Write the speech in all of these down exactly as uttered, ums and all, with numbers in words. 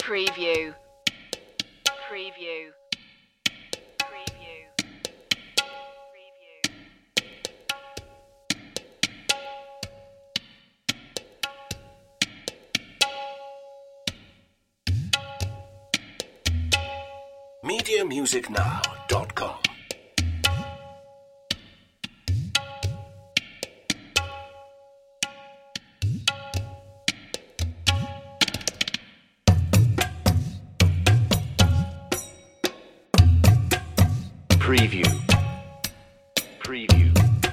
Preview. Preview. Preview. Preview. media music now dot com. Preview. Preview.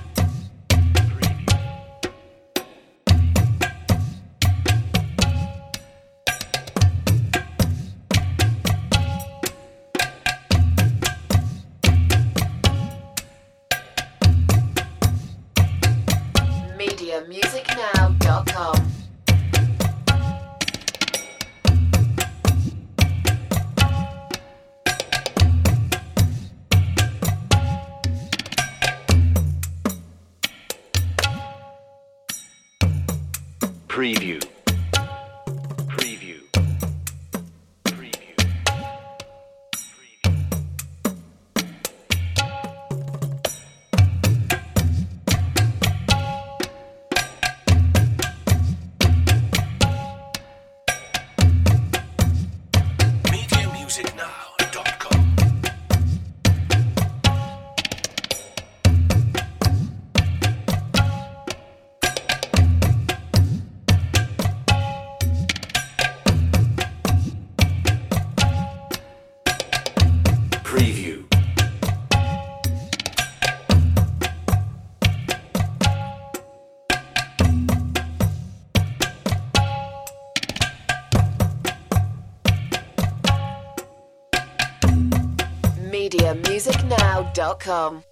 media music now dot com. Preview. Preview. Preview. media music now dot com. Preview. media music now dot com.